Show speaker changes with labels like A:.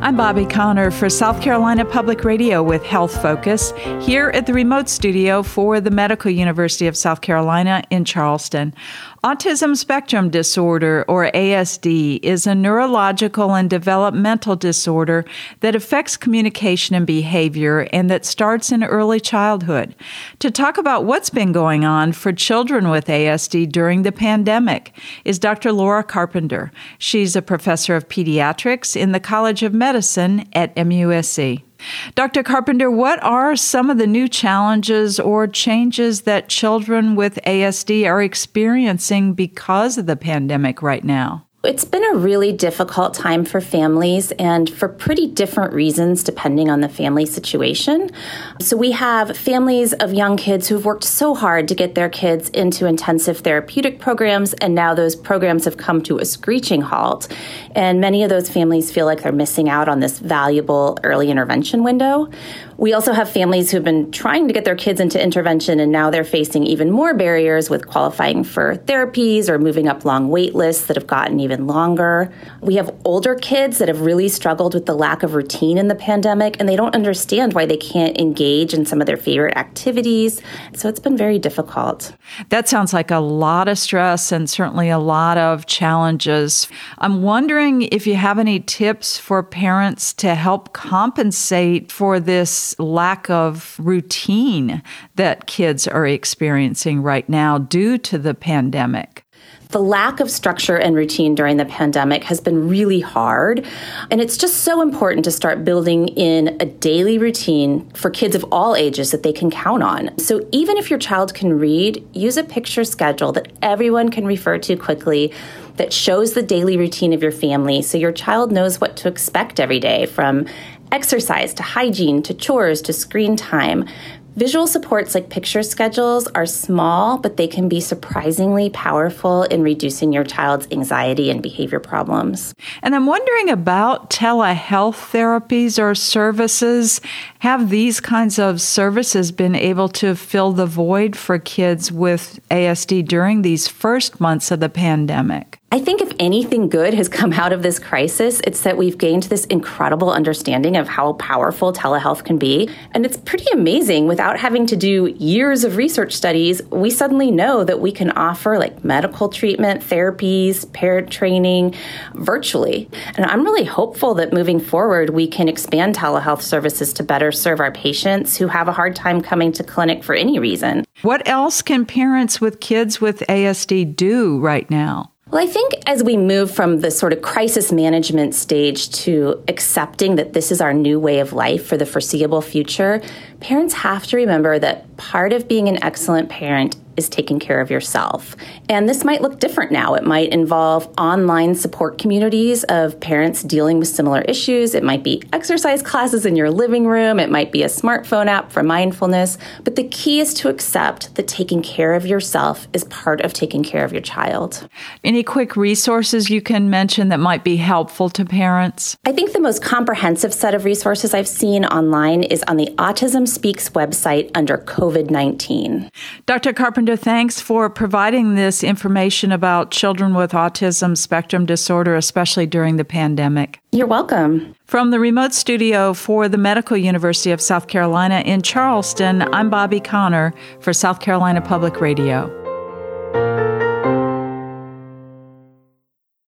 A: I'm Bobby Connor for South Carolina Public Radio with Health Focus here at the remote studio for the Medical University of South Carolina in Charleston. Autism spectrum disorder, or ASD, is a neurological and developmental disorder that affects communication and behavior and that starts in early childhood. To talk about what's been going on for children with ASD during the pandemic is Dr. Laura Carpenter. She's a professor of pediatrics in the College of Medicine at MUSC. Dr. Carpenter, what are some of the new challenges or changes that children with ASD are experiencing because of the pandemic right now?
B: It's been a really difficult time for families and for pretty different reasons depending on the family situation. So we have families of young kids who've worked so hard to get their kids into intensive therapeutic programs, and now those programs have come to a screeching halt. And many of those families feel like they're missing out on this valuable early intervention window. We also have families who've been trying to get their kids into intervention, and now they're facing even more barriers with qualifying for therapies or moving up long wait lists that have gotten even longer. We have older kids that have really struggled with the lack of routine in the pandemic, and they don't understand why they can't engage in some of their favorite activities. So it's been very difficult.
A: That sounds like a lot of stress and certainly a lot of challenges. I'm wondering if you have any tips for parents to help compensate for this lack of routine that kids are experiencing right now due to the pandemic.
B: The lack of structure and routine during the pandemic has been really hard, and it's just so important to start building in a daily routine for kids of all ages that they can count on. So even if your child can read, use a picture schedule that everyone can refer to quickly that shows the daily routine of your family so your child knows what to expect every day, from exercise to hygiene to chores to screen time. Visual supports like picture schedules are small, but they can be surprisingly powerful in reducing your child's anxiety and behavior problems.
A: And I'm wondering about telehealth therapies or services. Have these kinds of services been able to fill the void for kids with ASD during these first months of the pandemic?
B: I think if anything good has come out of this crisis, it's that we've gained this incredible understanding of how powerful telehealth can be. And it's pretty amazing. Without having to do years of research studies, we suddenly know that we can offer medical treatment, therapies, parent training virtually. And I'm really hopeful that moving forward, we can expand telehealth services to better serve our patients who have a hard time coming to clinic for any reason.
A: What else can parents with kids with ASD do right now?
B: Well, I think as we move from the sort of crisis management stage to accepting that this is our new way of life for the foreseeable future, parents have to remember that part of being an excellent parent is taking care of yourself. And this might look different now. It might involve online support communities of parents dealing with similar issues. It might be exercise classes in your living room. It might be a smartphone app for mindfulness. But the key is to accept that taking care of yourself is part of taking care of your child.
A: Any quick resources you can mention that might be helpful to parents?
B: I think the most comprehensive set of resources I've seen online is on the Autism Speaks website under COVID-19.
A: Dr. Carpenter, thanks for providing this information about children with autism spectrum disorder, especially during the pandemic.
B: You're welcome.
A: From the remote studio for the Medical University of South Carolina in Charleston, I'm Bobby Connor for South Carolina Public Radio.